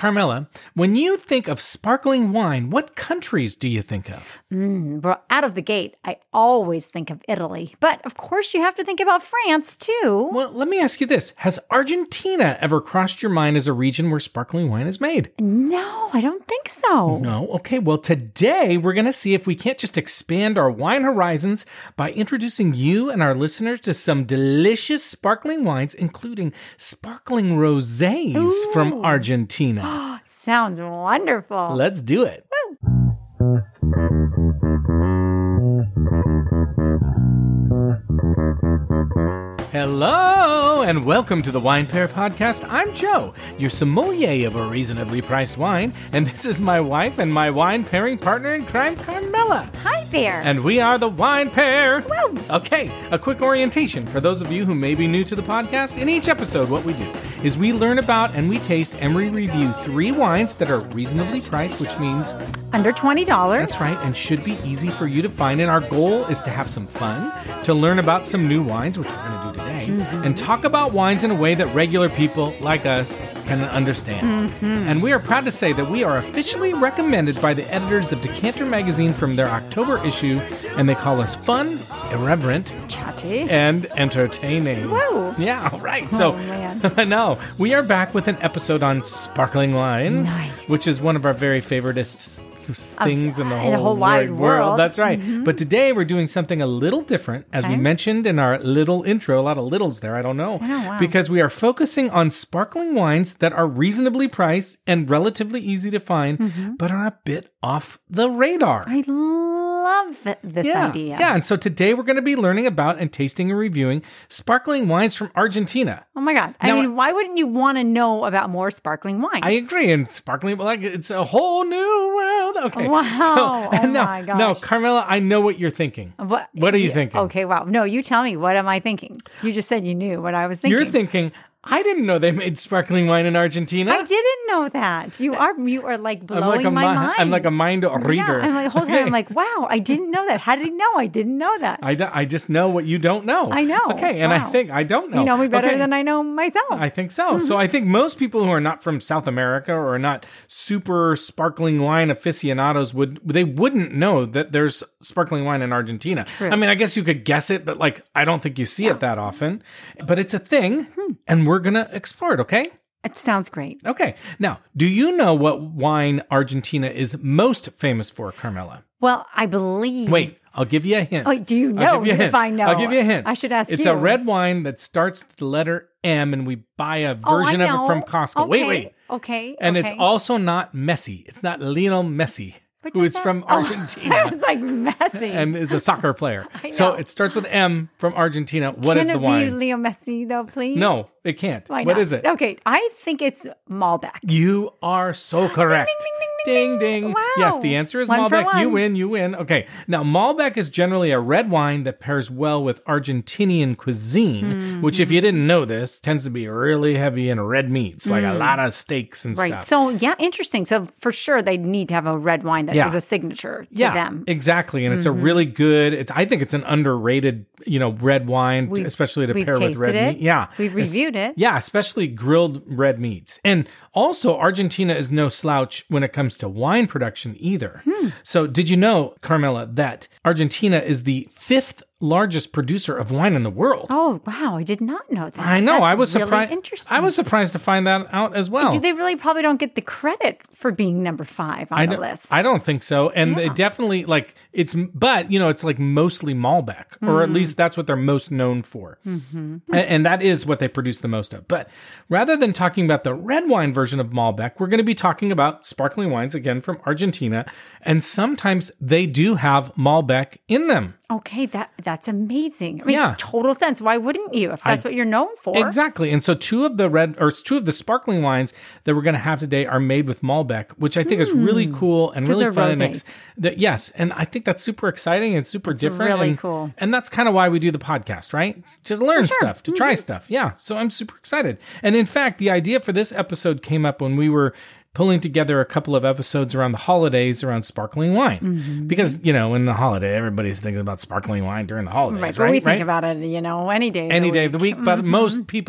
Carmela, when you think of sparkling wine, what countries do you think of? Well, out of the gate, I always think of Italy. But of course, you have to think about France, too. Well, let me ask you this. Has Argentina ever crossed your mind as a region where sparkling wine is made? No, I don't think so. No? Okay, well, today we're going to see if we can't just expand our wine horizons by introducing you and our listeners to some delicious sparkling wines, including sparkling rosés from Argentina. Sounds wonderful. Let's do it. Hello, and welcome to the Wine Pair Podcast. I'm Joe, your sommelier of a reasonably priced wine, and this is my wife and my wine pairing partner in crime, Carmela. Hi there. And we are the Wine Pair. Woo. Okay, a quick orientation for those of you who may be new to the podcast. In each episode, what we do is we learn about and we taste and we review 3 wines that are reasonably priced, which means under $20. That's right, and should be easy for you to find. And our goal is to have some fun, to learn about some new wines, which we're going to do today, and talk about wines in a way that regular people like us can understand. And we are proud to say that we are officially recommended by the editors of Decanter Magazine from their October issue, and they call us fun, irreverent, chatty, and entertaining. Whoa. Yeah, right. So, man. I know. We are back with an episode on sparkling wines, which is one of our very favorite things in the whole wide world. That's right. But today we're doing something a little different, as we mentioned in our little intro. A lot of littles there, I don't know. Because we are focusing on sparkling wines that are reasonably priced and relatively easy to find, but are a bit off the radar. I love this idea. Yeah, and so today we're going to be learning about and tasting and reviewing sparkling wines from Argentina. Oh my God. I mean, why wouldn't you want to know about more sparkling wines? I agree. And sparkling, like, it's a whole new world. Okay. Wow. So, my gosh. Now, Carmela, I know what you're thinking. What are you thinking? Okay, wow. No, you tell me. What am I thinking? You just said you knew what I was thinking. You're thinking, I didn't know they made sparkling wine in Argentina. I didn't know that. You are like blowing my mind. I'm like a mind reader. Yeah, I'm like, whole time I'm like, wow, I didn't know that. How did he know? I didn't know that. I just know what you don't know. I know. Okay, and I think I don't know. You know me better than I know myself. I think so. So I think most people who are not from South America or are not super sparkling wine aficionados wouldn't know that there's sparkling wine in Argentina. True. I mean, I guess you could guess it, but like I don't think you see it that often. But it's a thing, and we're gonna explore it. Okay. It sounds great. Okay. Now, do you know what wine Argentina is most famous for, Carmela? Well, I believe. Wait, I'll give you a hint. Oh, do you know if I know? I'll give you a hint. I should ask you. It's a red wine that starts with the letter M, and we buy a version of it from Costco. Okay. Wait. Okay. And it's also not Messi. It's not Lionel Messi, who is from Argentina. I was like, Messi. And is a soccer player. I know. So it starts with M from Argentina. What is the wine? Can it be Leo Messi, though, please? No, it can't. Why What not? is it? Okay, I think it's Malbec. You are so correct. Ding, ding. Wow. Yes, the answer is One for Malbec. one. You win. Okay. Now, Malbec is generally a red wine that pairs well with Argentinian cuisine, which, if you didn't know this, tends to be really heavy in red meats, like a lot of steaks and stuff. So, yeah, interesting. So, for sure, they need to have a red wine that is a signature to them. Exactly. And it's a really good, I think it's an underrated, red wine, especially to pair with red meat. Yeah. We've reviewed it. Yeah, especially grilled red meats. And also, Argentina is no slouch when it comes to wine production either. So did you know, Carmela, that Argentina is the 5th largest producer of wine in the world? Oh, wow. I did not know that. I know. That's I was really surprised. Interesting. I was surprised to find that out as well. They really probably don't get the credit for being number 5 on the list. I don't think so. And it definitely it's like mostly Malbec, or at least that's what they're most known for. And that is what they produce the most of. But rather than talking about the red wine version of Malbec, we're going to be talking about sparkling wines again from Argentina. And sometimes they do have Malbec in them. Okay, that's amazing. I mean, it's total sense. Why wouldn't you if that's what you're known for? Exactly. And so two of the sparkling wines that we're going to have today are made with Malbec, which I think is really cool and really fun. Yes, and I think that's super exciting and super different. Really cool. And that's kind of why we do the podcast, right? Just learn stuff, to try stuff. Yeah, so I'm super excited. And in fact, the idea for this episode came up when we were pulling together a couple of episodes around the holidays around sparkling wine. Because, in the holiday, everybody's thinking about sparkling wine during the holidays, right? But we think about it, any day. Any day of the week. But most people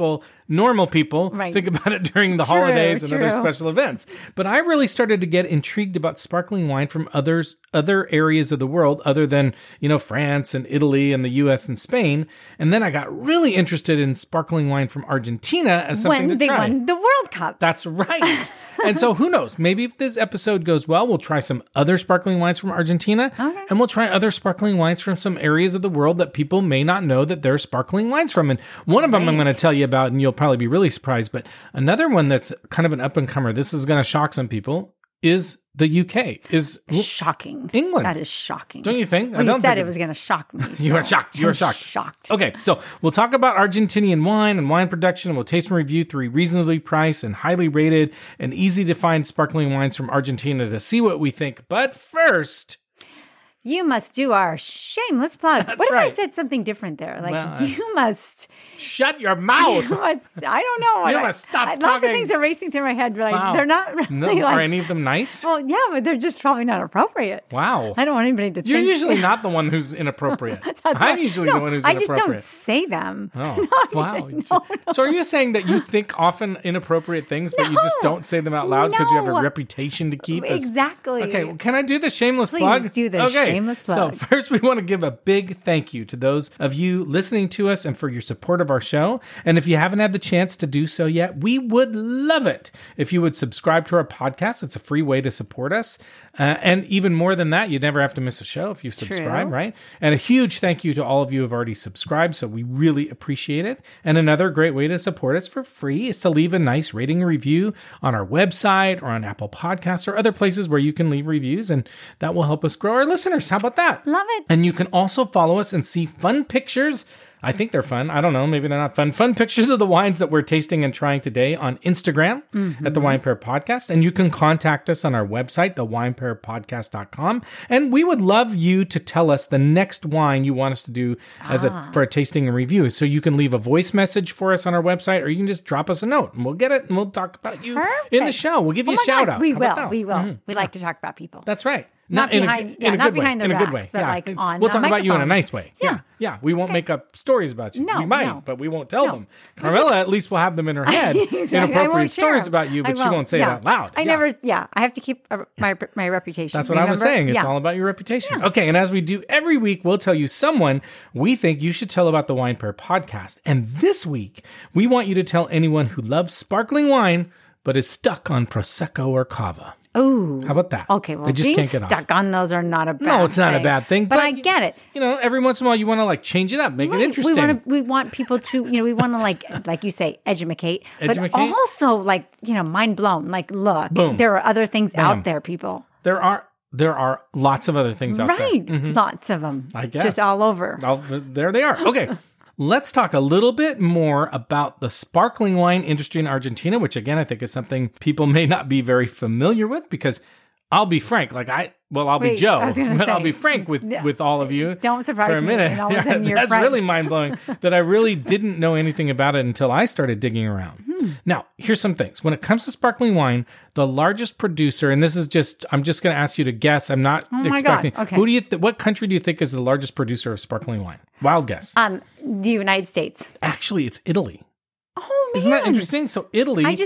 normal people think about it during the holidays and other special events. But I really started to get intrigued about sparkling wine from other areas of the world other than, France and Italy and the US and Spain. And then I got really interested in sparkling wine from Argentina as something to try. When they won the World Cup. That's right. And so who knows? Maybe if this episode goes well, we'll try some other sparkling wines from Argentina. Okay. And we'll try other sparkling wines from some areas of the world that people may not know that they're sparkling wines from. And one of them I'm going to tell you about, and you'll probably be really surprised. But another one that's kind of an up-and-comer, this is going to shock some people, is the UK. Is shocking. England. That is shocking. Don't you think? Well, you said it was going to shock me. You are shocked. You are shocked. Shocked. Okay, so we'll talk about Argentinian wine and wine production, and we'll taste and review 3 reasonably priced and highly rated and easy to find sparkling wines from Argentina to see what we think. But first, you must do our shameless plug. What if I said something different there? You must... Shut your mouth. You must, I don't know. You must stop talking. Lots of things are racing through my head, but they're not really Are any of them nice? Well, yeah, but they're just probably not appropriate. Wow. I don't want anybody to think... You're usually not the one who's inappropriate. I'm usually the one who's inappropriate. I just don't say them. Oh, wow. No. So are you saying that you think often inappropriate things, but you just don't say them out loud because you have a reputation to keep? Exactly. Okay, well, can I do the shameless plug? Please do the shameless plug. So first, we want to give a big thank you to those of you listening to us and for your support of our show. And if you haven't had the chance to do so yet, we would love it if you would subscribe to our podcast. It's a free way to support us. And even more than that, you'd never have to miss a show if you subscribe, right? And a huge thank you to all of you who have already subscribed. So we really appreciate it. And another great way to support us for free is to leave a nice rating and review on our website or on Apple Podcasts or other places where you can leave reviews. And that will help us grow our listeners. How about that? Love it. And you can also follow us and see fun pictures. I think they're fun. I don't know. Maybe they're not fun. Fun pictures of the wines that we're tasting and trying today on Instagram at The Wine Pair Podcast. And you can contact us on our website, thewinepairpodcast.com. And we would love you to tell us the next wine you want us to do for a tasting and review. So you can leave a voice message for us on our website, or you can just drop us a note and we'll get it and we'll talk about you in the show. We'll give you a shout out. We will. We like to talk about people. That's right. Not behind their backs, but like on we'll talk about you in a microphone. nice way. Yeah. We won't make up stories about you. No, we might, but we won't tell them. Carmela at least will have them in her head. Inappropriate stories about you, but she won't say it out loud. I have to keep my reputation. That's what I was saying. It's all about your reputation. Yeah. Okay, and as we do every week, we'll tell you someone we think you should tell about the Wine Pair Podcast. And this week, we want you to tell anyone who loves sparkling wine, but is stuck on Prosecco or Cava. Oh, how about that? Okay, well, they just being can't get stuck on those are not a bad thing. No, it's not a bad thing. But I get it. Every once in a while you want to change it up, make it interesting. We want people to, we want to like you say, educate, but also mind blown. Like, look, Boom. There are other things out there, people. There are lots of other things out there. Right, lots of them. I guess. Just all over. There they are. Okay. Let's talk a little bit more about the sparkling wine industry in Argentina, which again, I think is something people may not be very familiar with because I'll be frank, I'll be Joe, but I'll be frank with all of you. Don't surprise for a minute. me. And all of a sudden you're That's really mind-blowing that I really didn't know anything about it until I started digging around. Now, here's some things. When it comes to sparkling wine, the largest producer, and this is I'm just going to ask you to guess. I'm not expecting. God. Okay. Who do you what country do you think is the largest producer of sparkling wine? Wild guess. The United States. Actually, it's Italy. Oh, man. Isn't that interesting? So Italy, I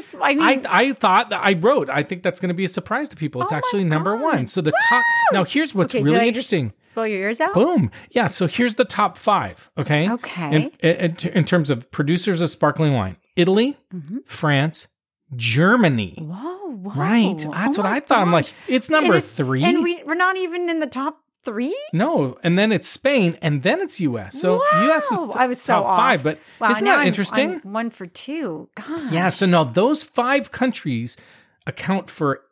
thought that I think that's going to be a surprise to people. It's actually number one. So the top, now here's what's really interesting. Blow your ears out? Boom. Yeah. So here's the top 5. Okay. Okay. In terms of producers of sparkling wine, Italy, France, Germany. Whoa. Right. That's what I thought. I'm like, it's number 3. And we're not even in the top 3? No, and then it's Spain, and then it's U.S. So U.S. is I was so top 5, but isn't that interesting? I'm 1 for 2. God. Yeah, so now those 5 countries account for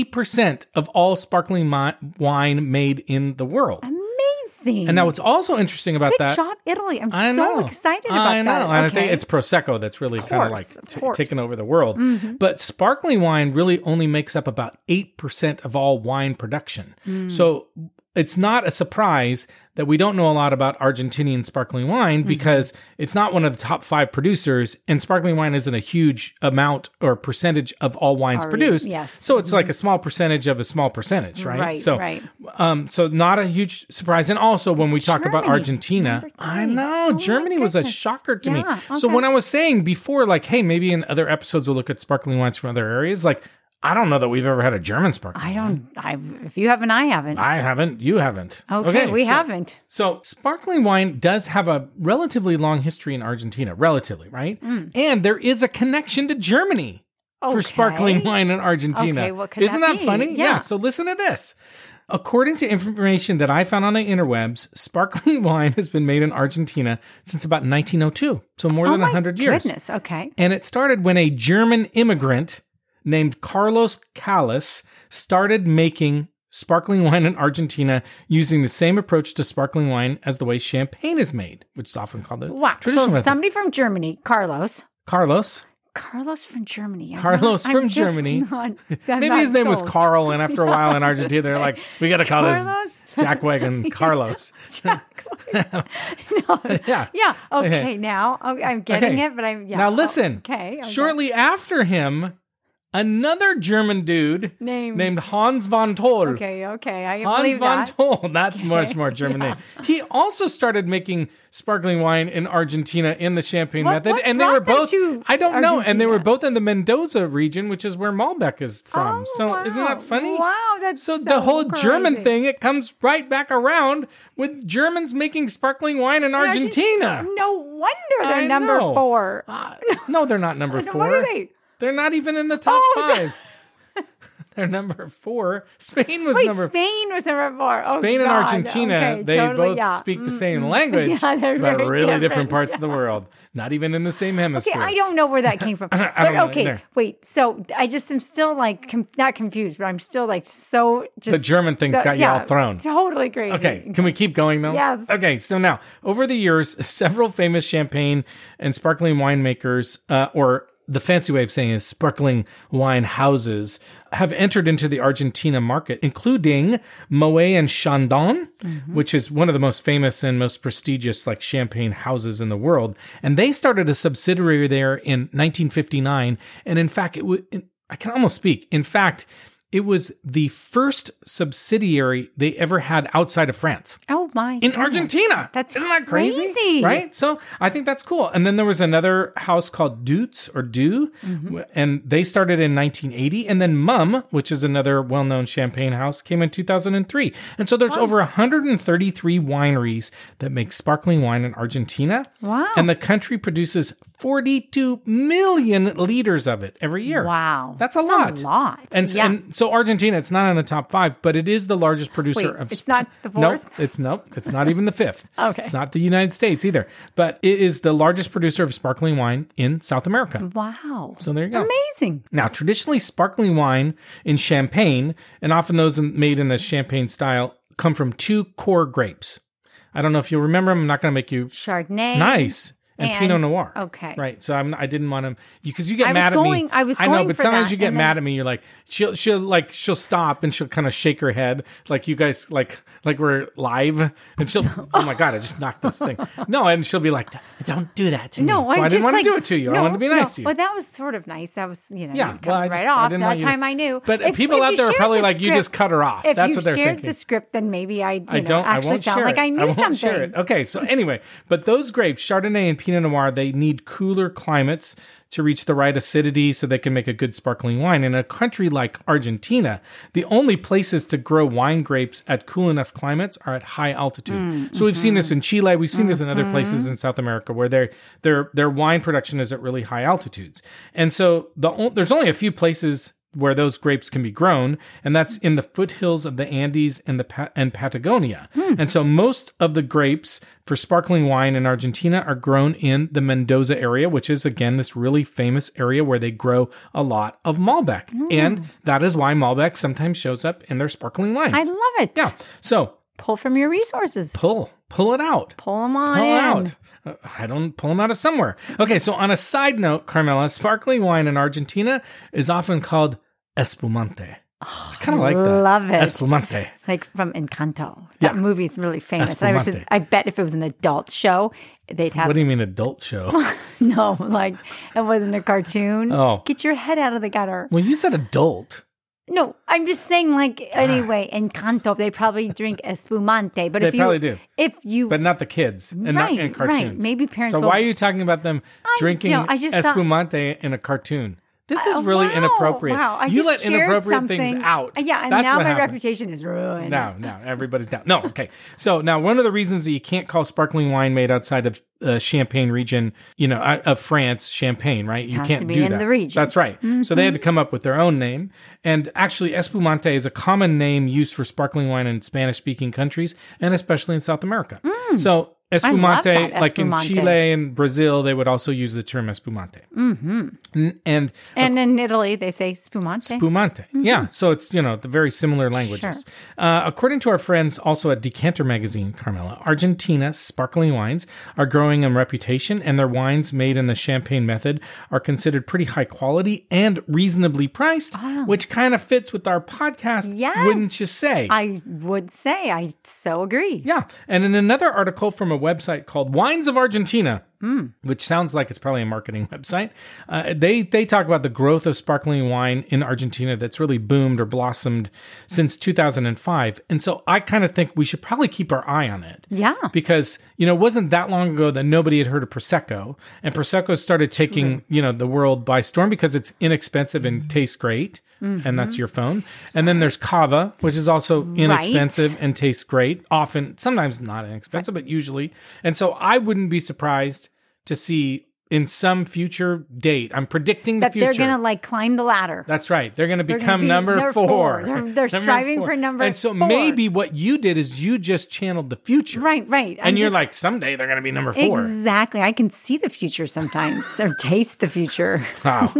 80% of all sparkling wine made in the world. Amazing. And now what's also interesting about that... Good job, Italy. I'm so excited about that. I know. And I think it's Prosecco that's really kind of taken over the world. Mm-hmm. But sparkling wine really only makes up about 8% of all wine production. So it's not a surprise that we don't know a lot about Argentinian sparkling wine because it's not one of the top 5 producers, and sparkling wine isn't a huge amount or percentage of all wines produced. Yes. So it's like a small percentage of a small percentage, right? Right, so right. So not a huge surprise. And also when we talk about Argentina, I know Germany was a shocker to me. Okay. So when I was saying before, like, hey, maybe in other episodes we'll look at sparkling wines from other areas, like, I don't know that we've ever had a German sparkling wine. If you haven't, I haven't. I haven't. You haven't. Okay, we haven't. So sparkling wine does have a relatively long history in Argentina, relatively, right? And there is a connection to Germany for sparkling wine in Argentina. Okay, what could Isn't that be? funny? Yeah. So listen to this. According to information that I found on the interwebs, sparkling wine has been made in Argentina since about 1902. So more than 100 years. Goodness, okay. And it started when a German immigrant named Carlos Callas started making sparkling wine in Argentina using the same approach to sparkling wine as the way champagne is made, which is often called the traditional method. Somebody from Germany, Carlos from Germany. Maybe his name was Carl, and after a while in Argentina, they're like, we got to call this jackwagon Carlos. Yeah. Okay. Now I'm getting it, but I'm Now listen. Okay. Shortly after him, another German dude named Hans von Toll. Okay. Hans von Toll. That's much more German name. He also started making sparkling wine in Argentina in the champagne method. And they were both, I don't know, and they were both in the Mendoza region, which is where Malbec is from. Isn't that funny? Wow, that's so the whole crazy. German thing, it comes right back around with Germans making sparkling wine in Argentina. No wonder they're number 4. No, they're not number 4. What are they? They're not even in the top 5. They're number 4. Spain was number 4. Spain and Argentina, they both speak the same language, but really different parts of the world. Not even in the same hemisphere. Okay, I don't know where that came from. Wait. So I just am still like not confused, but I'm still like so just. The German thing's got you all thrown. Totally crazy. Okay, can we keep going though? Yes. Okay, so now over the years, several famous champagne and sparkling winemakers, or the fancy way of saying is sparkling wine houses, have entered into the Argentina market, including Moet and Chandon, which is one of the most famous and most prestigious like champagne houses in the world. And they started a subsidiary there in 1959. And in fact, I can almost speak. In fact, it was the first subsidiary they ever had outside of France. Oh my! In Argentina. Isn't that crazy? Right? So I think that's cool. And then there was another house called Deutz or Du, and they started in 1980. And then Mumm, which is another well-known champagne house, came in 2003. And so there's over 133 wineries that make sparkling wine in Argentina. Wow! And the country produces 42 million liters of it every year. Wow. That's a lot. And so Argentina, it's not in the top 5, but it is the largest producer of... It's not the 4th? Nope, it's not even the 5th. Okay. It's not the United States either. But it is the largest producer of sparkling wine in South America. Wow. So there you go. Amazing. Now, traditionally, sparkling wine in champagne, and often those made in the champagne style, come from 2 core grapes. I don't know if you remember them. I'm not going to make you... Chardonnay. Nice. And Pinot Noir. Okay. Right. So I didn't want to, because you get mad at me. I know, but sometimes you get mad at me. You're like, she'll stop and she'll kind of shake her head. Like you guys, like we're live, and she'll, oh my God, I just knocked this thing. No. And she'll be like, don't do that to me. So I didn't want to do it to you. I wanted to be nice to you. Well, that was sort of nice. That was, right off. That time I knew. But people out there are probably like, you just cut her off. That's what they're thinking. If you shared the script, then maybe I won't sound like I knew something. Share it. Okay. So anyway, but those grapes, Chardonnay and Pinot Noir, they need cooler climates to reach the right acidity so they can make a good sparkling wine. In a country like Argentina, the only places to grow wine grapes at cool enough climates are at high altitude. So we've seen this in Chile, we've seen this in other places in South America where their wine production is at really high altitudes. And so there's only a few places where those grapes can be grown, and that's in the foothills of the Andes and Patagonia. And so most of the grapes for sparkling wine in Argentina are grown in the Mendoza area, which is, again, this really famous area where they grow a lot of Malbec. And that is why Malbec sometimes shows up in their sparkling wines. I love it. Yeah. So pull from your resources. Pull it out. Pull them out. I don't pull them out of somewhere. Okay, so on a side note, Carmela, sparkling wine in Argentina is often called espumante. I kind of like that. Love it. Espumante. It's like from Encanto. That movie's really famous. I bet if it was an adult show, they'd have... What do you mean adult show? No, like it wasn't a cartoon. Oh. Get your head out of the gutter. Well, you said adult. No, I'm just saying, like, anyway, in Canto, they probably drink espumante. But they probably do. If you... But not the kids, and not in cartoons. Right. Maybe parents So why are you talking about them drinking espumante in a cartoon? This is really inappropriate. Wow, you let inappropriate things out. Yeah, and now my reputation is ruined. No, everybody's down. No, okay. So now one of the reasons that you can't call sparkling wine made outside of Champagne region, of France, Champagne, right? You can't do that. The region. That's right. Mm-hmm. So they had to come up with their own name. And actually, espumante is a common name used for sparkling wine in Spanish-speaking countries, and especially in South America. So espumante, like in Chile and Brazil, they would also use the term espumante. Mm-hmm. And in Italy, they say spumante. Spumante. Mm-hmm. Yeah. So it's, the very similar languages. Sure. According to our friends also at Decanter Magazine, Carmela, Argentina's sparkling wines are growing in reputation, and their wines made in the Champagne method are considered pretty high quality and reasonably priced, which kind of fits with our podcast, wouldn't you say? I would say. I so agree. Yeah. And in another article from a website called Wines of Argentina, which sounds like it's probably a marketing website, they talk about the growth of sparkling wine in Argentina that's really boomed or blossomed since 2005. And so I kind of think we should probably keep our eye on it. Yeah. Because, it wasn't that long ago that nobody had heard of Prosecco. And Prosecco started taking, the world by storm because it's inexpensive and tastes great. Mm-hmm. And that's your phone. And then there's Cava, which is also inexpensive and tastes great. Often, sometimes not inexpensive, but usually. And so I wouldn't be surprised to see in some future date, I'm predicting the future. That they're going to climb the ladder. That's right. They're going to become number 4. They're striving for number 4. And so maybe what you did is you just channeled the future. Right. And you're like, someday they're going to be number 4. Exactly. I can see the future sometimes or taste the future. Wow.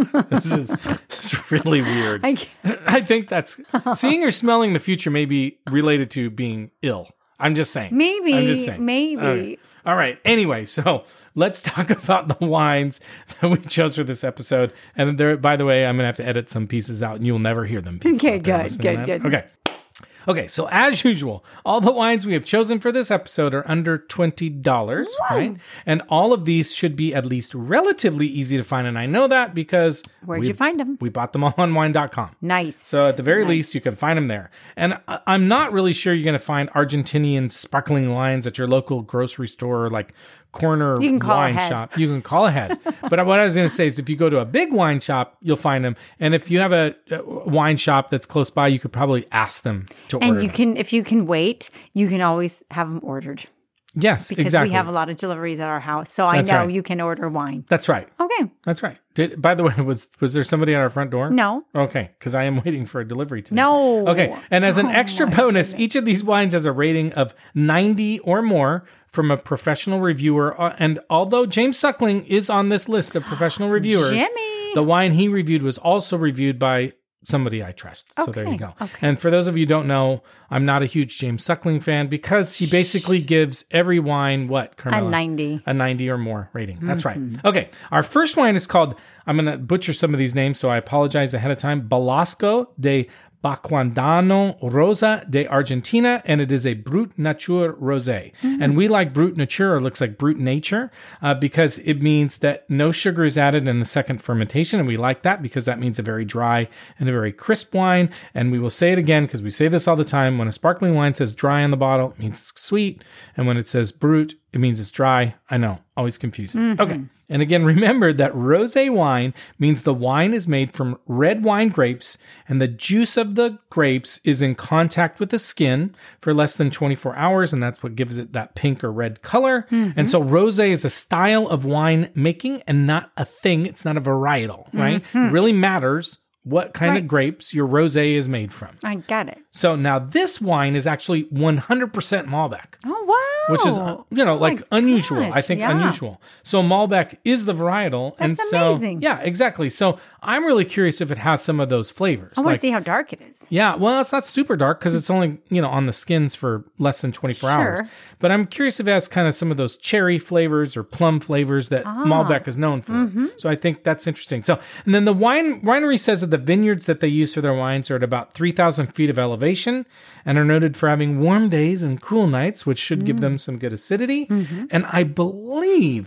It's really weird. I think that's seeing or smelling the future may be related to being ill. I'm just saying. Maybe. Okay. All right. Anyway, so let's talk about the wines that we chose for this episode. And there, by the way, I'm going to have to edit some pieces out and you'll never hear them. Okay, good. Okay, so as usual, all the wines we have chosen for this episode are under $20, right? And all of these should be at least relatively easy to find. And I know that because... Where'd you find them? We bought them all on wine.com. Nice. So at the very least, you can find them there. And I'm not really sure you're going to find Argentinian sparkling wines at your local grocery store, like corner wine shop. You can call ahead. But what I was going to say is if you go to a big wine shop, you'll find them. And if you have a wine shop that's close by, you could probably ask them to order them. If you can wait, you can always have them ordered. Yes, because exactly. we have a lot of deliveries at our house. So I know you can order wine. That's right. Okay. That's right. By the way, was there somebody at our front door? No. Okay, because I am waiting for a delivery today. No. Okay, and as an extra bonus, each of these wines has a rating of 90 or more from a professional reviewer. And although James Suckling is on this list of professional reviewers, Jimmy, the wine he reviewed was also reviewed by somebody I trust. So there you go. Okay. And for those of you who don't know, I'm not a huge James Suckling fan because he basically gives every wine, what, Carmela? A 90. A 90 or more rating. That's right. Okay. Our first wine is called, I'm going to butcher some of these names, so I apologize ahead of time, Balasco de Baquandano Rosa de Argentina, and it is a Brut Nature Rosé. And we like Brut Nature, or looks like Brut Nature, because it means that no sugar is added in the second fermentation, and we like that because that means a very dry and a very crisp wine. And we will say it again because we say this all the time. When a sparkling wine says dry on the bottle, it means it's sweet, and when it says Brut, it means it's dry. I know, always confusing. Okay. And again, remember that rosé wine means the wine is made from red wine grapes and the juice of the grapes is in contact with the skin for less than 24 hours. And that's what gives it that pink or red color. And so rosé is a style of wine making and not a thing. It's not a varietal, right? It really matters what kind of grapes your rosé is made from. I got it. So now this wine is actually 100% Malbec. Oh, wow. Which is, unusual. Gosh, I think unusual. So Malbec is the varietal. That's amazing. Yeah, exactly. So I'm really curious if it has some of those flavors. I want to see how dark it is. Yeah, well, it's not super dark because it's only, on the skins for less than 24 hours. But I'm curious if it has kind of some of those cherry flavors or plum flavors that Malbec is known for. So I think that's interesting. So, and then the winery says that the vineyards that they use for their wines are at about 3,000 feet of elevation and are noted for having warm days and cool nights, which should give them some good acidity. And I believe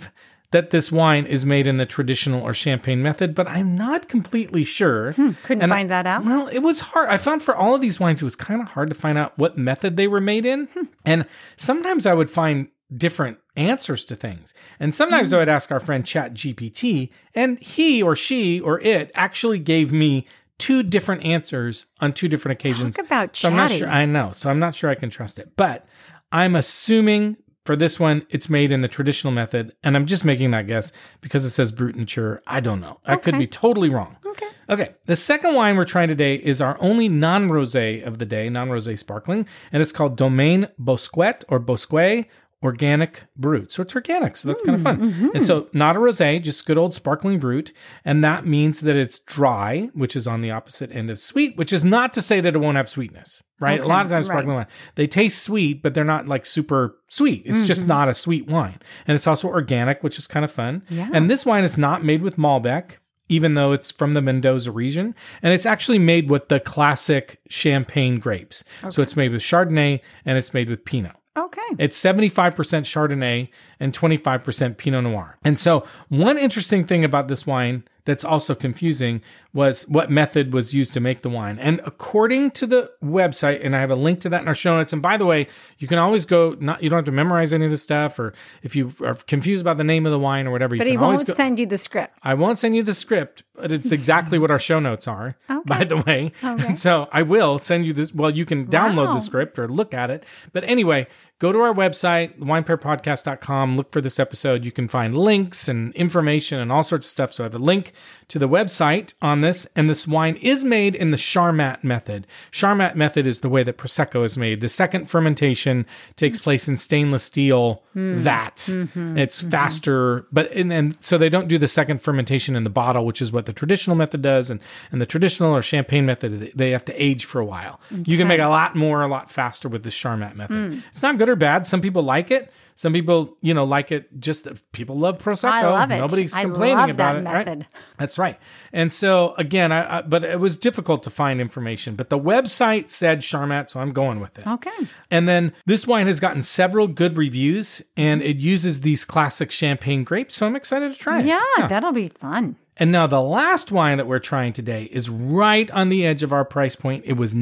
that this wine is made in the traditional or champagne method, but I'm not completely sure. Couldn't find that out? Well, it was hard. I found for all of these wines, it was kind of hard to find out what method they were made in. And sometimes I would find different answers to things. And sometimes I would ask our friend ChatGPT, and he or she or it actually gave me 2 different answers on 2 different occasions. Talk about so I'm not sure. I know. So I'm not sure I can trust it. But I'm assuming for this one, it's made in the traditional method. And I'm just making that guess because it says Brut Nature. I don't know. I could be totally wrong. Okay. The second wine we're trying today is our only non-rosé of the day, non-rosé sparkling. And it's called Domaine Bosquet or Bosquet Organic Brut. So it's organic. So that's kind of fun. And so not a rosé, just good old sparkling brut. And that means that it's dry, which is on the opposite end of sweet, which is not to say that it won't have sweetness, right? A lot of times sparkling wine, they taste sweet, but they're not like super sweet. It's just not a sweet wine. And it's also organic, which is kind of fun. Yeah. And this wine is not made with Malbec, even though it's from the Mendoza region. And it's actually made with the classic champagne grapes. So it's made with Chardonnay and it's made with Pinot. Okay. It's 75% Chardonnay and 25% Pinot Noir. And so one interesting thing about this wine that's also confusing was what method was used to make the wine. And according to the website, and I have a link to that in our show notes. And by the way, you can always go, you don't have to memorize any of this stuff, or if you are confused about the name of the wine or whatever, but you can always But he won't send you the script. I won't send you the script, but it's exactly what our show notes are, by the way. And so I will send you this. Well, you can download the script or look at it. But anyway, go to our website, winepairpodcast.com, look for this episode. You can find links and information and all sorts of stuff. So I have a link to the website on this, and this wine is made in the Charmat method. Charmat method is the way that Prosecco is made. The second fermentation takes place in stainless steel vats. It's faster, but and so they don't do the second fermentation in the bottle, which is what the traditional method does, and the traditional or champagne method, they have to age for a while. You can make a lot faster with the Charmat method. It's not good or bad. Some people like it. Some people, like it. Just people love Prosecco. I love it. Nobody's complaining about it. Method. Right? That's right. And so again, but it was difficult to find information. But the website said Charmat, so I'm going with it. Okay. And then this wine has gotten several good reviews, and it uses these classic champagne grapes. So I'm excited to try it. Yeah, that'll be fun. And now the last wine that we're trying today is right on the edge of our price point. It was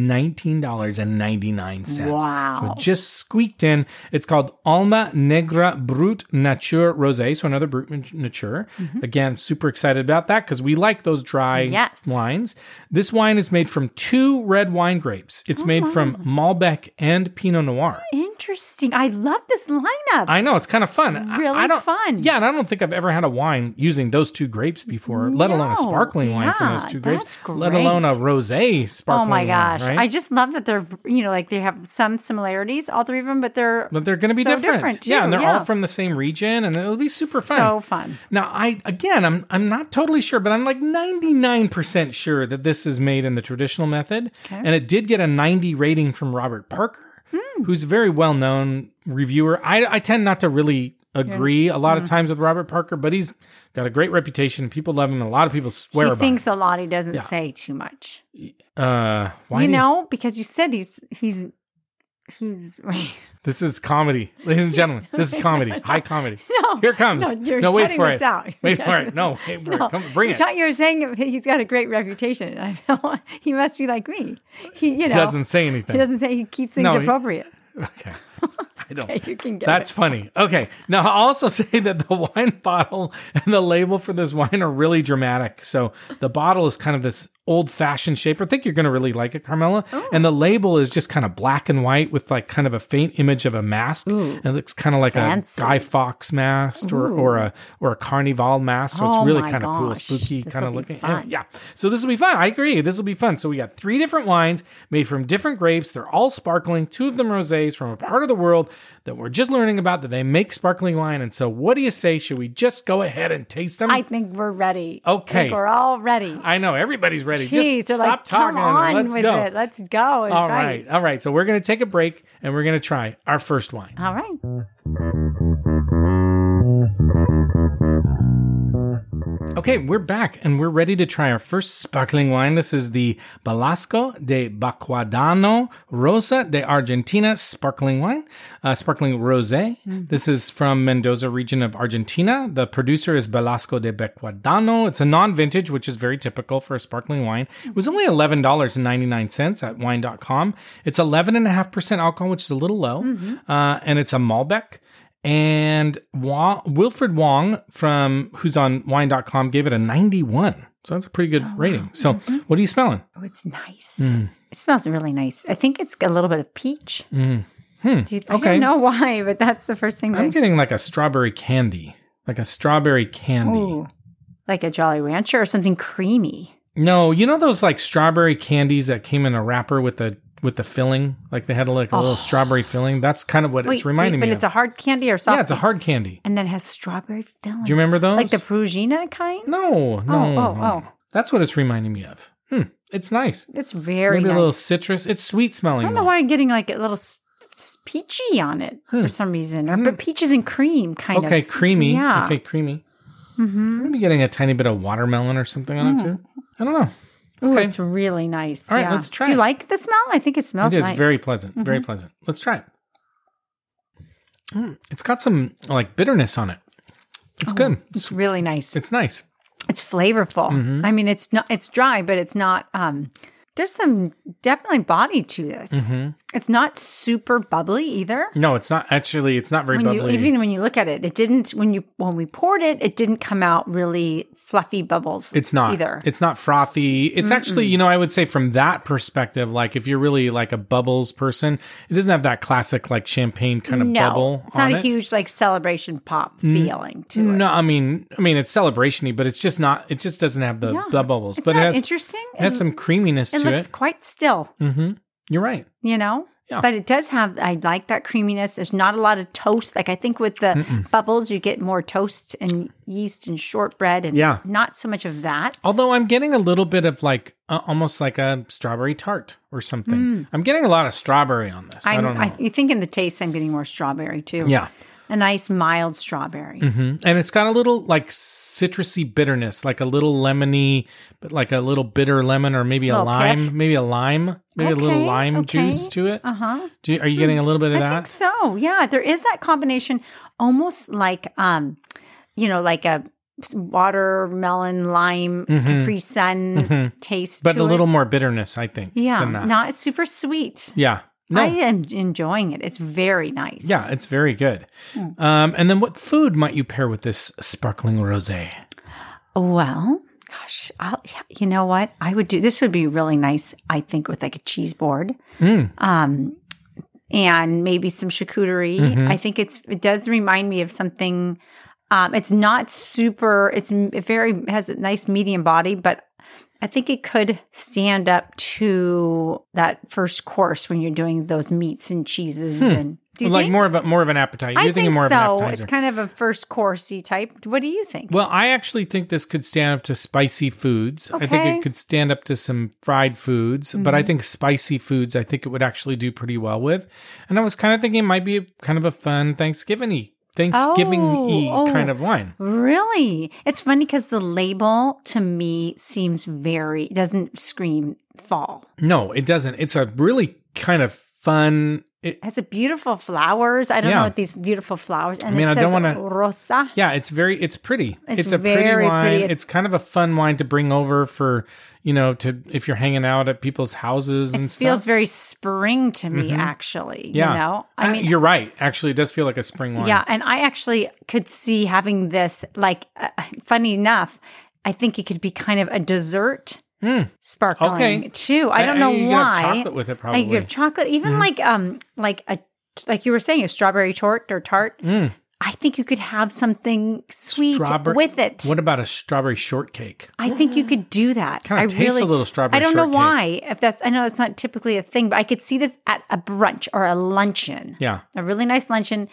$19.99. Wow. So it just squeaked in. It's called Alma Negra Brut Nature Rosé. So another Brut Nature. Again, super excited about that because we like those dry wines. This wine is made from 2 red wine grapes. It's made from Malbec and Pinot Noir. Interesting. I love this lineup. I know. It's kind of fun. Really fun. Yeah, and I don't think I've ever had a wine using those 2 grapes before. Let alone a sparkling wine from those 2 grapes, let alone a rosé sparkling wine. Oh my gosh. Right? I just love that they're, they have some similarities, all 3 of them, but they're going to be so different too. Yeah, and they're all from the same region, and it'll be super fun. So fun. Now, I'm not totally sure, but I'm like 99% sure that this is made in the traditional method. Okay. And it did get a 90 rating from Robert Parker, who's a very well-known reviewer. I tend not to really agree a lot of times with Robert Parker, but he's got a great reputation. People love him, and a lot of people swear about him. He thinks a lot. He doesn't say too much. Why? Because you said he's. This is comedy, ladies and gentlemen. This is comedy, high comedy. No, here it comes. No, wait for it. Wait for it. No, wait for it. Come, bring it. I thought you were saying he's got a great reputation. I know he must be like me. He doesn't say anything. He doesn't say. He keeps things appropriate. Okay. I don't. Okay, you can get That's funny. Okay. Now, I'll also say that the wine bottle and the label for this wine are really dramatic. So the bottle is kind of this old-fashioned shape. I think you're going to really like it, Carmela. Ooh. And the label is just kind of black and white with like kind of a faint image of a mask. Ooh, it looks kind of like fancy. A Guy Fawkes mask or a Carnival mask. So it's really kind of cool, spooky kind of looking. Yeah. So this will be fun. I agree. This will be fun. So we got 3 different wines made from different grapes. They're all sparkling. 2 of them rosés from a part of the world that we're just learning about, that they make sparkling wine. And so what do you say? Should we just go ahead and taste them? I think we're ready. Okay. I think we're all ready. I know. Everybody's ready. Jeez, just stop talking and let's go. It. Let's go. All right. So we're going to take a break and we're going to try our first wine. All right. Okay, we're back and we're ready to try our first sparkling wine. This is the Balasco de Baquedano Rosa de Argentina sparkling wine, sparkling rosé. This is from Mendoza region of Argentina. The producer is Balasco de Baquedano. It's a non-vintage, which is very typical for a sparkling wine. It was only $11.99 at wine.com. It's 11.5% alcohol, which is a little low, and it's a Malbec. And Wilfred Wong, who's on wine.com, gave it a 91. So that's a pretty good rating. So what are you smelling? Oh, it's nice. It smells really nice. I think it's got a little bit of peach. I don't know why, but that's the first thing. I'm getting like a strawberry candy. Like a strawberry candy. Ooh, like a Jolly Rancher or something creamy. No, you know those like strawberry candies that came in a wrapper with the filling? Like they had like a little strawberry filling. That's kind of what it's reminding me of. But it's a hard candy or soft? Yeah, it's a hard candy. And then it has strawberry filling. Do you remember those? Like the Perugina kind? No. That's what it's reminding me of. It's nice. It's very Maybe nice. a little citrus. It's sweet smelling. I don't know why I'm getting like a little peachy on it for some reason. But peaches and cream kind of. Okay, creamy. Yeah. Okay, creamy. Maybe getting a tiny bit of watermelon or something on it too. I don't know. Ooh, Okay. it's really nice. All right, let's try Do you it. like the smell? I think it smells nice. It's very pleasant. Very pleasant. Let's try it. It's got some like bitterness on it. It's good. It's really nice. It's nice. It's flavorful. I mean, it's not. It's dry, but it's not. There's some definitely body to this. It's not super bubbly either. No, it's not. Actually, it's not very bubbly. Even when you look at it, it didn't. When we poured it, it didn't come out really fluffy bubbles. It's not either. It's not frothy. It's actually, I would say from that perspective, like if you're really like a bubbles person, it doesn't have that classic like champagne kind of bubble. It's not a huge like celebration pop feeling to it. No, I mean it's celebration-y, but it's just not. It just doesn't have the bubbles. It's but not it has interesting. It has some creaminess to it. It looks quite still. You're right. Yeah. But it does have, I like that creaminess. There's not a lot of toast. Like I think with the bubbles, you get more toast and yeast and shortbread and not so much of that. Although I'm getting a little bit of like, almost like a strawberry tart or something. I'm getting a lot of strawberry on this. I don't know. You think in the taste, I'm getting more strawberry too. Yeah. A nice mild strawberry. And it's got a little like citrusy bitterness, like a little lemony, but like a little bitter lemon or maybe a lime, piff. maybe a little lime juice to it. Are you getting a little bit of that? I think so. Yeah. There is that combination almost like, like a watermelon, lime, Capri Sun taste but to a little it. more bitterness, I think. Yeah. Than that. Not super sweet. Yeah. No. I am enjoying it. It's very nice. Yeah, it's very good. And then what food might you pair with this sparkling rosé? Well, gosh, you know what? This would be really nice, I think, with like a cheese board. And maybe some charcuterie. I think it does remind me of something. It's not super, has a nice medium body, but I think it could stand up to that first course when you're doing those meats and cheeses and do you think? More of an appetizer. You're thinking more so. Of an appetizer. It's kind of a first coursey type. What do you think? Well, I actually think this could stand up to spicy foods. Okay. I think it could stand up to some fried foods, but I think spicy foods, I think it would actually do pretty well with. And I was kind of thinking it might be kind of a fun Thanksgiving-y kind of wine. Really? It's funny because the label to me seems doesn't scream fall. No, it doesn't. It's a really kind of fun. It has a beautiful flowers. I don't know what these beautiful flowers. And it says I don't want to. Rosa. Yeah, it's pretty. It's a very pretty wine. pretty. It's kind of a fun wine to bring over for, if you're hanging out at people's houses and stuff. It feels very spring to me, actually. Yeah. I mean, you're right. Actually, it does feel like a spring wine. Yeah, and I actually could see having this, like, funny enough, I think it could be kind of a dessert sparkling too. I don't know why. You could have chocolate with it, probably. You could have chocolate, even like you were saying, a strawberry tart. I think you could have something sweet with it. What about a strawberry shortcake? I think you could do that. Kind of tastes a little strawberry shortcake. I don't know why. I know it's not typically a thing, but I could see this at a brunch or a luncheon. Yeah. A really nice luncheon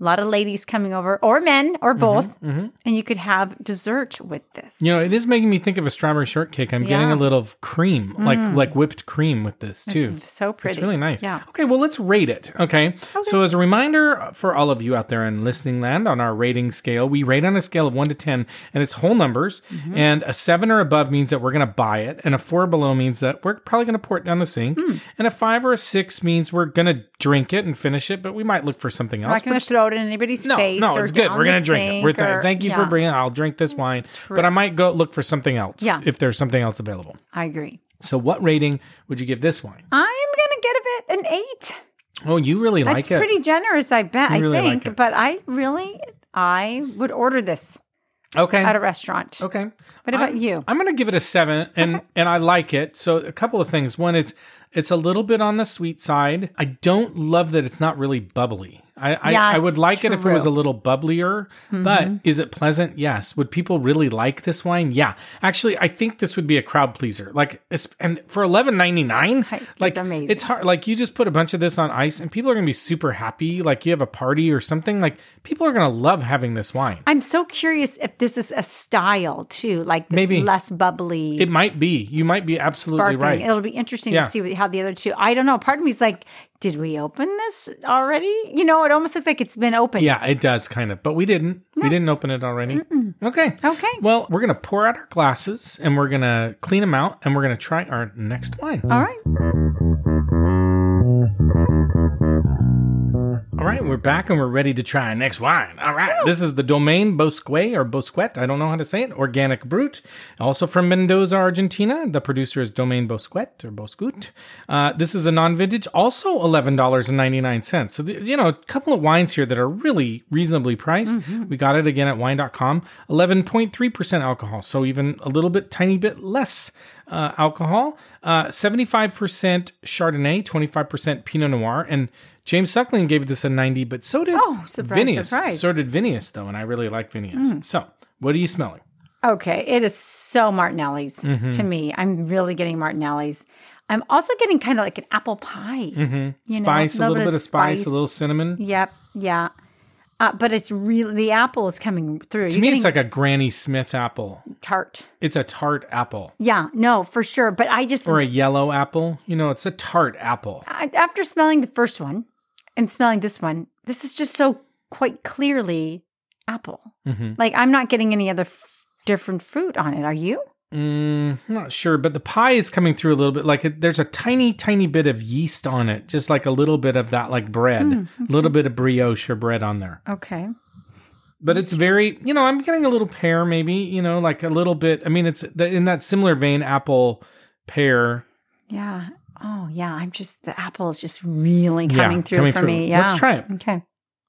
A lot of ladies coming over, or men, or both. And you could have dessert with this. It is making me think of a strawberry shortcake. I'm getting a little cream, like whipped cream with this too. It's so pretty. It's really nice. Yeah. Okay, well, let's rate it. Okay. So as a reminder for all of you out there in listening land, on our rating scale, we rate on a scale of 1 to 10, and it's whole numbers. And a 7 or above means that we're going to buy it, and a 4 below means that we're probably going to pour it down the sink. And a 5 or a 6 means we're going to drink it and finish it, but we might look for something else. We're not going to throw it in anybody's face. No, it's good. We're going to drink it. Thank you for bringing it. I'll drink this wine. True. But I might go look for something else if there's something else available. I agree. So what rating would you give this wine? I'm going to give it an 8. Oh, you really like it? That's pretty generous, I bet. You really I think. like it. But I would order this at a restaurant. Okay. What about you? I'm going to give it a 7, and I like it. So a couple of things. One, it's a little bit on the sweet side. I don't love that it's not really bubbly. I would like it if it was a little bubblier, but is it pleasant? Yes. Would people really like this wine? Yeah. Actually, I think this would be a crowd pleaser. And for $11.99, it's amazing. It's hard. Like, you just put a bunch of this on ice, and people are going to be super happy. Like, you have a party or something. Like, people are going to love having this wine. I'm so curious if this is a style too, like this Maybe less bubbly. It might be. You might be absolutely sparkling. right. It'll be interesting to see how the other two. I don't know. Part of me is like, did we open this already? It almost looks like it's been opened. Yeah, it does kind of, but we didn't. No. We didn't open it already. Okay. Well, we're going to pour out our glasses, and we're going to clean them out, and we're going to try our next wine. All right. All right, we're back, and we're ready to try our next wine. All right, this is the Domaine Bosquet, or Bosquet, I don't know how to say it, Organic Brut, also from Mendoza, Argentina. The producer is Domaine Bosquet, or Boscut. This is a non-vintage, also $11.99. So, a couple of wines here that are really reasonably priced. We got it again at wine.com. 11.3% alcohol, so even a little bit, tiny bit less alcohol. 75% Chardonnay, 25% Pinot Noir, and James Suckling gave this a 90, but so did Vinnius. Surprise. So did Vinnius, though, and I really like Vinnius. So, what are you smelling? Okay, it is so Martinelli's to me. I'm really getting Martinelli's. I'm also getting kind of like an apple pie. Spice, a little bit of spice, a little cinnamon. Yep, yeah. But it's really, the apple is coming through. To me, it's like a Granny Smith apple. Tart. It's a tart apple. Yeah, no, for sure. But I just... Or a yellow apple. It's a tart apple. After smelling the first one and smelling this one, this is just so quite clearly apple. Like, I'm not getting any other different fruit on it. Are you? I'm not sure, but the pie is coming through a little bit. Like, there's a tiny, tiny bit of yeast on it, just like a little bit of that, like bread, a little bit of brioche or bread on there. Okay. But it's very, I'm getting a little pear, maybe, like a little bit. I mean, it's in that similar vein, apple, pear. Yeah. Oh, yeah. The apple is just really coming through for me. Yeah. Let's try it. Okay.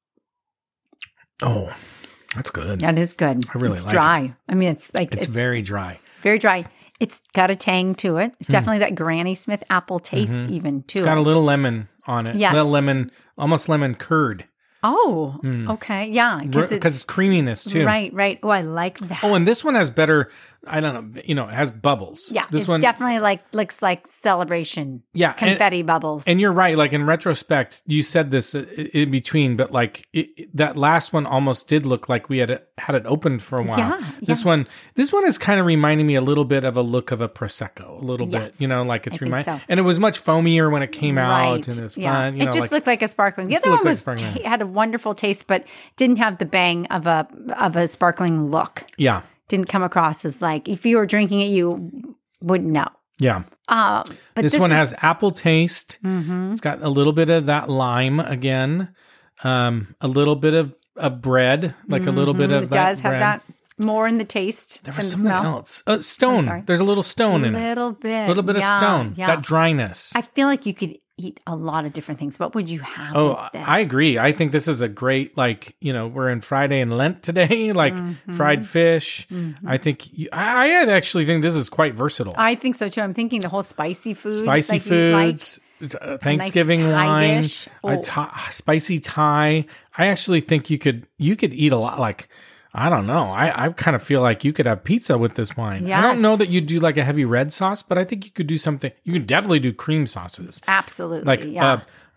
Oh, that's good. That is good. I really it's like dry. it. I mean, it's very dry. Very dry. It's got a tang to it. It's definitely that Granny Smith apple taste even too. It's got a little lemon on it. Yes. A little lemon, almost lemon curd. Oh, okay. Yeah. Because it's creaminess too. Right. Oh, I like that. Oh, and this one has better, I don't know, it has bubbles. Yeah, this one definitely looks like celebration. Yeah. Confetti bubbles. And you're right. Like, in retrospect, you said this in between, but like that last one almost did look like we had it opened for a while. Yeah. This one is kind of reminding me a little bit of a look of a Prosecco, a little bit, like it's reminding. So. And it was much foamier when it came out, and it was fun. It just looked like a sparkling. The other one had a wonderful taste, but didn't have the bang of a sparkling look. Yeah. Didn't come across as like, if you were drinking it, you wouldn't know. Yeah. But this one has apple taste. It's got a little bit of that lime again. A little bit of bread, like a little bit of it that does have bread. that more in the taste There than was the something smell. else. Stone. There's a little stone in it. A little bit. A little bit of stone. Yeah. That dryness. I feel like you could eat a lot of different things. What would you have with this? I agree. I think this is a great, we're in Friday and Lent today, fried fish. I think, I actually think this is quite versatile. I think so too. I'm thinking the whole spicy food. Spicy foods. Thanksgiving wine, spicy Thai. I actually think you could eat a lot. I don't know. I kind of feel like you could have pizza with this wine. Yes. I don't know that you'd do like a heavy red sauce, but I think you could do something. You could definitely do cream sauces. Absolutely.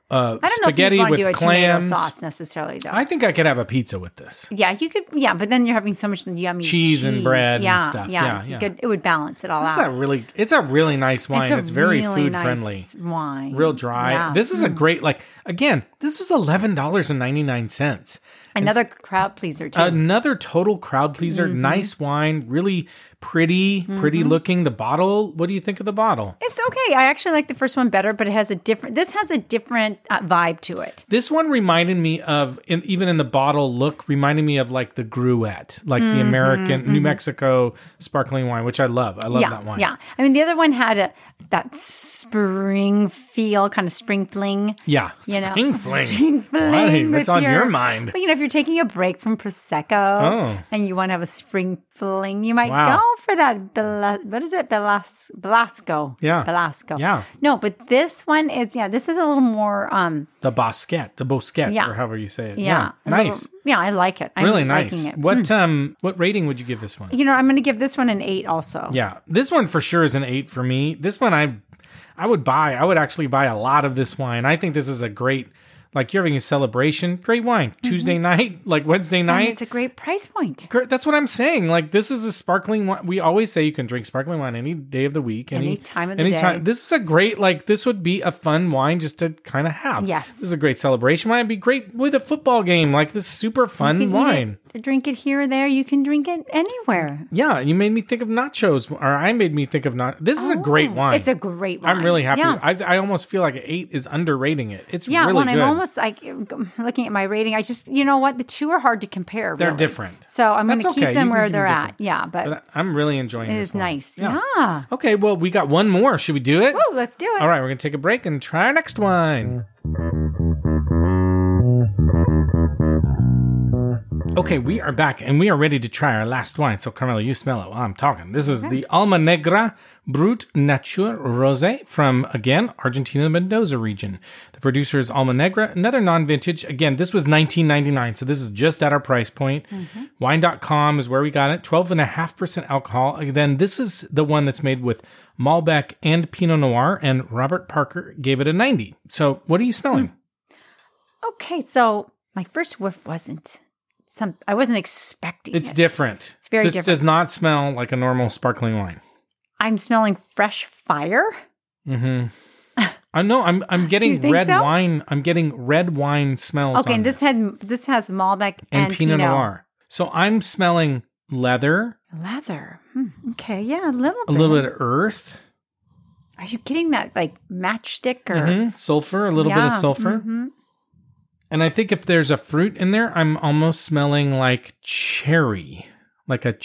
I don't spaghetti know if you want to do with a clams. tomato sauce necessarily, though. I think I could have a pizza with this. Yeah, you could. Yeah, but then you're having so much yummy cheese and bread and stuff. Yeah. Good. It would balance it all out. It's a really nice wine. It's very really food nice friendly. Wine. Real dry. Yeah. This is a great, again, this was $11.99. Another crowd pleaser, too. Another total crowd pleaser. Nice wine. Really pretty looking. The bottle, what do you think of the bottle? It's okay. I actually like the first one better, but this has a different vibe to it. This one reminded me of, even in the bottle look, reminded me of like the Gruet, like the American, New Mexico sparkling wine, which I love. I love that wine. Yeah. I mean, the other one had that spring feel, kind of spring fling. Yeah. Spring fling. Spring fling. What's on your mind? But, if you're taking a break from Prosecco and you want to have a spring fling, you might go for that. What is it? Belasco. Yeah. Belasco. Yeah. No, but this one is, this is a little more. The Bosquet, or however you say it. Yeah. Nice. I like it. I'm really nice. Liking it. What rating would you give this one? I'm going to give this one an 8 also. Yeah. This one for sure is an 8 for me. This one I would buy. I would actually buy a lot of this wine. I think this is a great, like you're having a celebration, great wine. Tuesday night, like Wednesday night. And it's a great price point. That's what I'm saying. Like this is a sparkling wine. We always say you can drink sparkling wine any day of the week. Any time of the day. This is a great, this would be a fun wine just to kind of have. Yes. This is a great celebration wine. It'd be great with a football game. Like this super fun wine. Drink it here or there. You can drink it anywhere. Yeah, you made me think of nachos, or I made me think of This is a great wine. It's a great wine. I'm really happy. Yeah. I almost feel like an 8 is underrating it. It's really good. I'm almost like looking at my rating. I just, you know what? The two are hard to compare. They're really. different. So I'm going to keep them where they're at. Yeah, but I'm really enjoying this. It is one. nice. Yeah. Okay, well, we got one more. Should we do it? Oh, let's do it. All right, we're going to take a break and try our next wine. Okay, we are back and we are ready to try our last wine. So, Carmela, you smell it while I'm talking. This is the Alma Negra Brut Nature Rosé from, again, Argentina, Mendoza region. The producer is Alma Negra, another non-vintage. Again, this was $19.99, so this is just at our price point. Wine.com is where we got it. 12.5% alcohol. Then this is the one that's made with Malbec and Pinot Noir, and Robert Parker gave it a 90. So, what are you smelling? Okay, so my first whiff wasn't... I wasn't expecting it. It's different. It's very different. This does not smell like a normal sparkling wine. I'm smelling fresh fire. Mm-hmm. I'm getting red wine. I'm getting red wine smells. Okay, and this has Malbec and Pinot Noir. So I'm smelling leather. Leather. Okay, yeah, a little bit of earth. Are you getting that like matchstick or sulfur? A little bit of sulfur. Mm-hmm. And I think if there's a fruit in there, I'm almost smelling like cherry, like a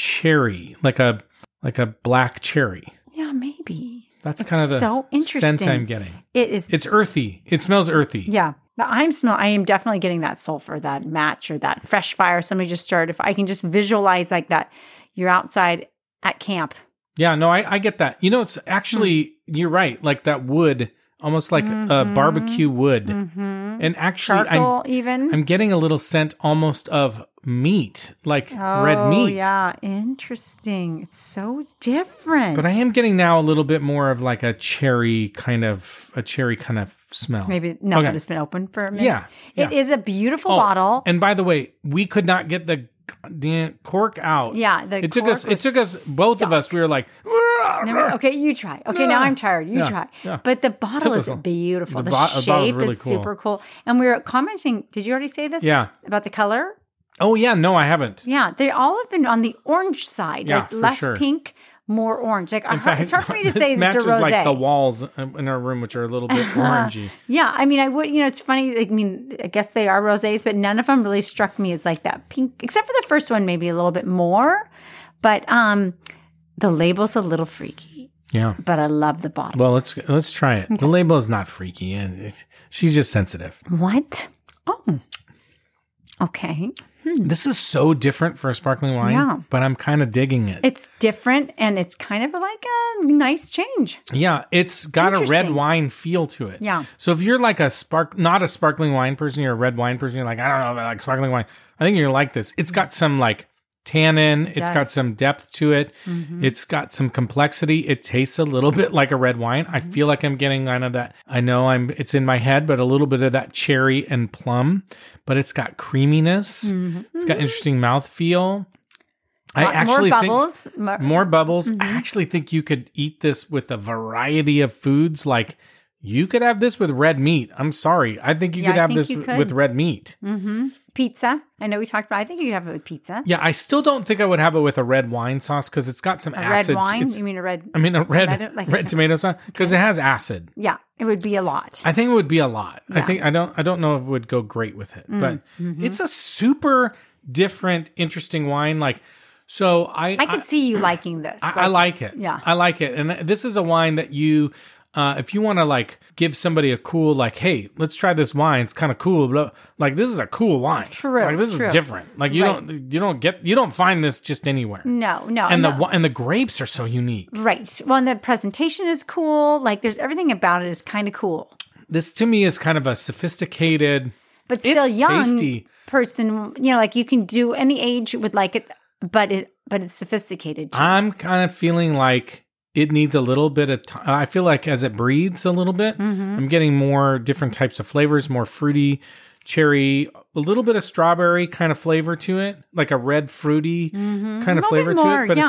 black cherry. Yeah, maybe. That's kind of the scent I'm getting. It is. It's earthy. It smells earthy. Yeah, but I am definitely getting that sulfur, that match, or that fresh fire. Somebody just started. If I can just visualize like that, you're outside at camp. Yeah, no, I get that. It's actually you're right. Like that wood. Almost like a barbecue wood. And actually, I'm getting a little scent almost of meat, like red meat. Yeah, interesting. It's so different. But I am getting now a little bit more of like a cherry kind of smell. Maybe now that it's been open for a minute. Yeah. It is a beautiful bottle. And by the way, we could not get the cork out. Yeah, it took us both stuck. of us. We were like, okay, you try. Okay, now I'm tired. You try. Yeah. But the bottle is beautiful. The shape really is super cool. And we were commenting. Did you already say this? Yeah. About the color? Oh yeah, no, I haven't. Yeah, they all have been on the orange side, like less pink, more orange. Like it's hard for me to say it's a rosé. Like the walls in our room, which are a little bit orangey. Yeah, I mean, I would. It's funny. I guess they are rosés, but none of them really struck me as like that pink, except for the first one, maybe a little bit more. But the label's a little freaky. Yeah, but I love the bottle. Well, let's try it. Okay. The label is not freaky. She's just sensitive. What? Oh, okay. This is so different for a sparkling wine, but I'm kind of digging it. It's different, and it's kind of like a nice change. Yeah, it's got a red wine feel to it. Yeah. So if you're like not a sparkling wine person, you're a red wine person, you're like, I don't know if I like sparkling wine. I think you're like this. It's got some like tannin. It's got some depth to it. It's got some complexity. It tastes a little bit like a red wine. I feel like I'm getting kind of that. I know it's in my head, but a little bit of that cherry and plum. But it's got creaminess. It's got interesting mouthfeel. I actually think more bubbles. I actually think you could eat this with a variety of foods. Like you could have this with red meat. I'm sorry. I think you could have this with red meat. Pizza. I know we talked about. I think you could have it with pizza. Yeah, I still don't think I would have it with a red wine sauce because it's got some acid. Red wine? You mean a red? I mean a red tomato sauce because it has acid. Yeah, it would be a lot. I think it would be a lot. Yeah. I don't know if it would go great with it, but it's a super different, interesting wine. Like. So I could see you liking this. I like it. Yeah. I like it. And this is a wine that you, if you want to like give somebody a cool, like, hey, let's try this wine. It's kind of cool. But like, this is a cool wine. True. Like this is different. Like you don't find this just anywhere. No. And the grapes are so unique. Right. Well, and the presentation is cool. Like there's everything about it is kind of cool. This to me is kind of a sophisticated, but still young tasty person. You know, like you can do any age would like it. But it's sophisticated too. I'm kind of feeling like it needs a little bit of time. I feel like as it breathes a little bit, I'm getting more different types of flavors, more fruity, cherry, a little bit of strawberry kind of flavor to it, like a red fruity kind of flavor to it. But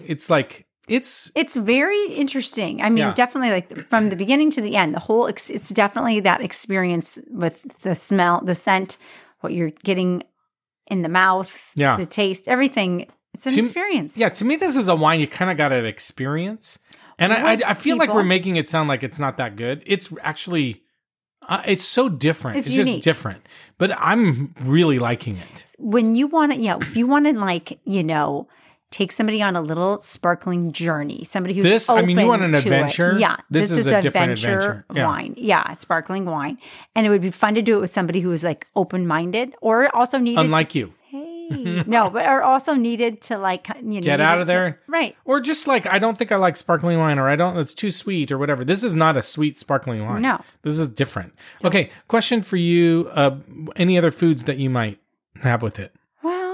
it's very interesting. I mean, definitely like from the beginning to the end, the whole, it's definitely that experience with the smell, the scent, what you're getting in the mouth, the taste, everything. It's an experience. Yeah, to me, this is a wine you kind of got to experience. And I feel like we're making it sound like it's not that good. It's actually, it's so different. It's just different. But I'm really liking it. When you want to, if you want to like, take somebody on a little sparkling journey, somebody who's open you want an adventure? Yeah. This is a different adventure. Wine. Yeah, sparkling wine. And it would be fun to do it with somebody who is like open-minded or also needed. Unlike you. Hey. No, but are also needed to like, get out of there. Right. Or just like, I don't think I like sparkling wine or it's too sweet or whatever. This is not a sweet sparkling wine. No. This is different. Okay. Question for you. Any other foods that you might have with it?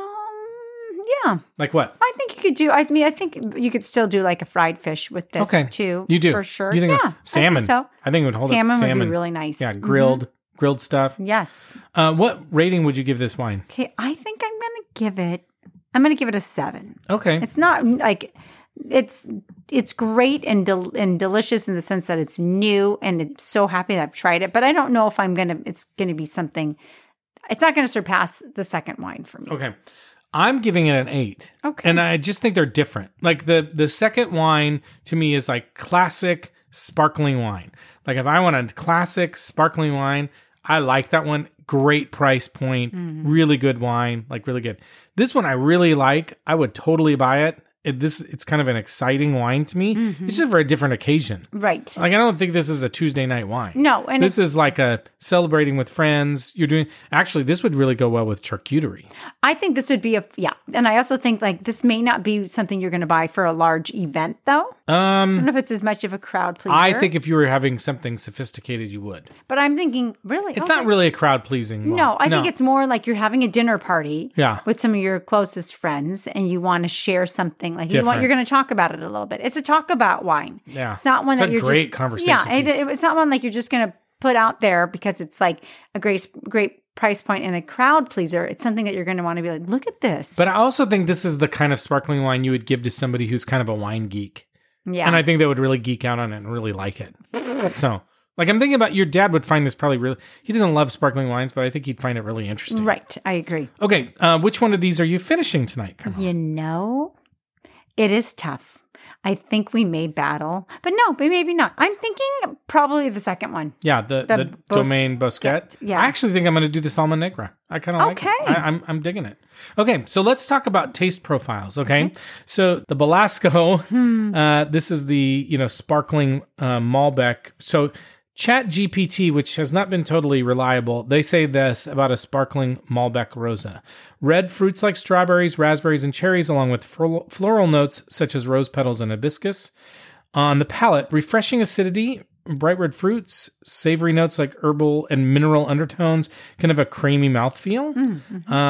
Yeah. Like what? I think you could do, I think you could still do like a fried fish with this too. You do? For sure. You think salmon? I think so. I think it would hold salmon up. Salmon would be really nice. Yeah, grilled stuff. Yes. What rating would you give this wine? Okay, I think I'm going to give it a 7. Okay. It's not like, it's great and delicious in the sense that it's new and I'm so happy that I've tried it, but I don't know if it's going to be something, it's not going to surpass the second wine for me. Okay. I'm giving it an 8. Okay. And I just think they're different. Like the second wine to me is like classic sparkling wine. Like if I want a classic sparkling wine, I like that one. Great price point, really good wine, like really good. This one I really like. I would totally buy it. It's kind of an exciting wine to me. It's just for a different occasion. Right. Like, I don't think this is a Tuesday night wine. No. And this is like a celebrating with friends. Actually, this would really go well with charcuterie. I think this would be and I also think like this may not be something you're going to buy for a large event though. I don't know if it's as much of a crowd pleaser. I think if you were having something sophisticated, you would. But I'm thinking, really? It's not really a crowd pleasing wine. No, I think it's more like you're having a dinner party with some of your closest friends and you want to share something like you're going to talk about it a little bit. It's a talk about wine. Yeah. It's not one that you're great conversation. Yeah, it's not one like you're just going to put out there because it's like a great price point and a crowd pleaser. It's something that you're going to want to be like, look at this. But I also think this is the kind of sparkling wine you would give to somebody who's kind of a wine geek. Yeah. And I think they would really geek out on it and really like it. So, like, I'm thinking about your dad would find this probably really, he doesn't love sparkling wines, but I think he'd find it really interesting. Right. I agree. Okay. Which one of these are you finishing tonight, Carmela? It is tough. I think we may battle, but no, but maybe not. I'm thinking probably the second one. Yeah, the Domaine Bosquet. Yeah. I actually think I'm going to do the Salmon Negra. I kind of like it. I'm digging it. Okay, so let's talk about taste profiles, okay? So the Belasco, this is the, sparkling Malbec. So ChatGPT, which has not been totally reliable, they say this about a sparkling Malbec Rosa. Red fruits like strawberries, raspberries, and cherries, along with floral notes such as rose petals and hibiscus. On the palate, refreshing acidity, bright red fruits, savory notes like herbal and mineral undertones, kind of a creamy mouthfeel.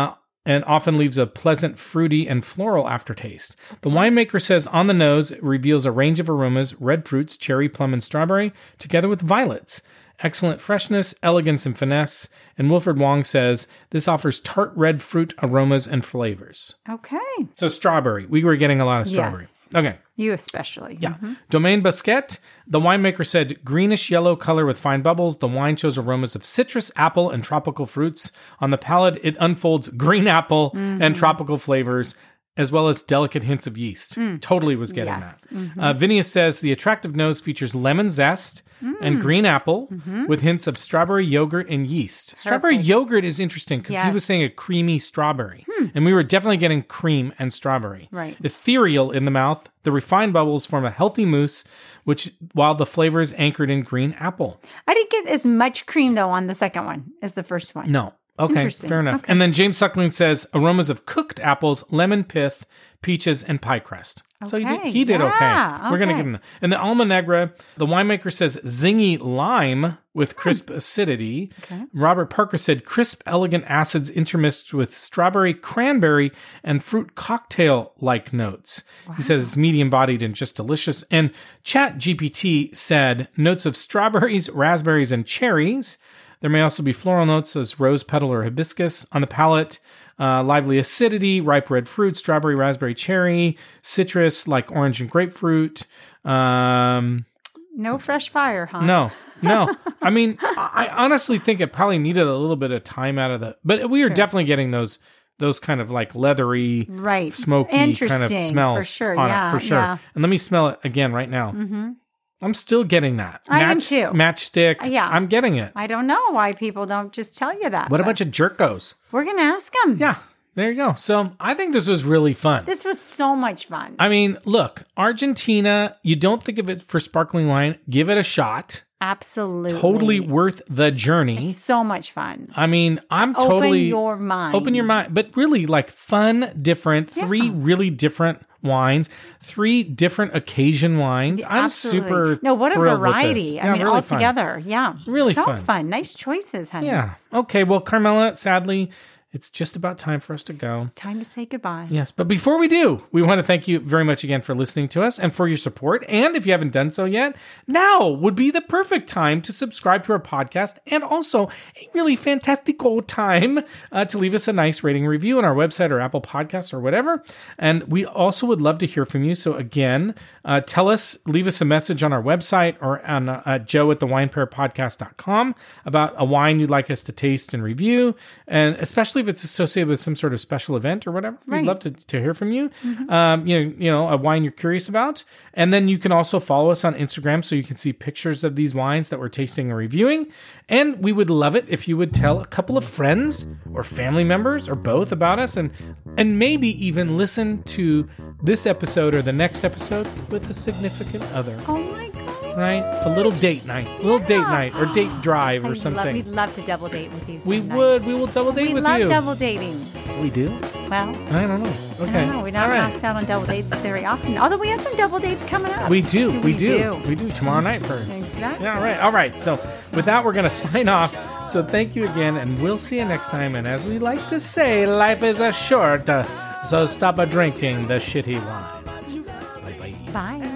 and often leaves a pleasant fruity and floral aftertaste. The winemaker says on the nose, it reveals a range of aromas: red fruits, cherry, plum, and strawberry, together with violets. Excellent freshness, elegance, and finesse. And Wilfred Wong says this offers tart red fruit aromas and flavors. Okay. So strawberry. We were getting a lot of strawberry. Yes. Okay. You especially. Yeah. Mm-hmm. Domaine Basquet. The winemaker said greenish yellow color with fine bubbles. The wine shows aromas of citrus, apple, and tropical fruits. On the palate, it unfolds green apple and tropical flavors, as well as delicate hints of yeast. Totally was getting that. Vinius says the attractive nose features lemon zest and green apple with hints of strawberry yogurt and yeast. Perfect. Strawberry yogurt is interesting because he was saying a creamy strawberry. And we were definitely getting cream and strawberry. Right. Ethereal in the mouth. The refined bubbles form a healthy mousse, while the flavor is anchored in green apple. I didn't get as much cream, though, on the second one as the first one. No. Okay, fair enough. Okay. And then James Suckling says aromas of cooked apples, lemon pith, peaches, and pie crust. Okay. So he did okay. We're going to give him that. And the Alma Negra, the winemaker says zingy lime with crisp acidity. Okay. Robert Parker said crisp, elegant acids intermixed with strawberry, cranberry, and fruit cocktail-like notes. Wow. He says it's medium-bodied and just delicious. And ChatGPT said notes of strawberries, raspberries, and cherries. There may also be floral notes as rose petal or hibiscus. On the palate, lively acidity, ripe red fruit, strawberry, raspberry, cherry, citrus like orange and grapefruit. No fresh fire, huh? No. I mean, I honestly think it probably needed a little bit of time out of the... But we are definitely getting those kind of like leathery, smoky kind of smells. For sure, yeah. For sure. Yeah. And let me smell it again right now. Mm-hmm. I'm still getting that. I am too. Matchstick. Yeah. I'm getting it. I don't know why people don't just tell you that. What a bunch of jerkos. We're going to ask them. Yeah. There you go. So I think this was really fun. This was so much fun. I mean, look, Argentina, you don't think of it for sparkling wine. Give it a shot. Absolutely. Totally worth the journey. It's so much fun. I mean, Open your mind. Open your mind. But really like fun, different, 3 really different wines, 3 different occasion wines. Yeah, I'm super what a variety. Yeah, I mean, really all together. Yeah. Really so fun. Nice choices, honey. Yeah. Okay. Well, Carmela, sadly, it's just about time for us to go. It's time to say goodbye. Yes. But before we do, we want to thank you very much again for listening to us and for your support. And if you haven't done so yet, now would be the perfect time to subscribe to our podcast, and also a really fantastical time to leave us a nice rating and review on our website or Apple Podcasts or whatever. And we also would love to hear from you. So again, leave us a message on our website or on joe@thewinepairpodcast.com about a wine you'd like us to taste and review. And especially if it's associated with some sort of special event or whatever, we'd love to hear from you. Mm-hmm. A wine you're curious about. And then you can also follow us on Instagram so you can see pictures of these wines that we're tasting and reviewing. And we would love it if you would tell a couple of friends or family members or both about us, and maybe even listen to this episode or the next episode with a significant other. Oh my God. Right? A little date night. Or date drive or something. We'd love to double date with you sometime. We would. We will double date with you. We love double dating. We do? Well, I don't know. Okay. I don't know. We're not asked out on double dates very often. Although we have some double dates coming up. We do. We do. Tomorrow night, for instance. Exactly. Yeah, all right. So with that, we're going to sign off. So thank you again, and we'll see you next time. And as we like to say, life is short, so stop drinking the shitty wine. Bye-bye. Bye.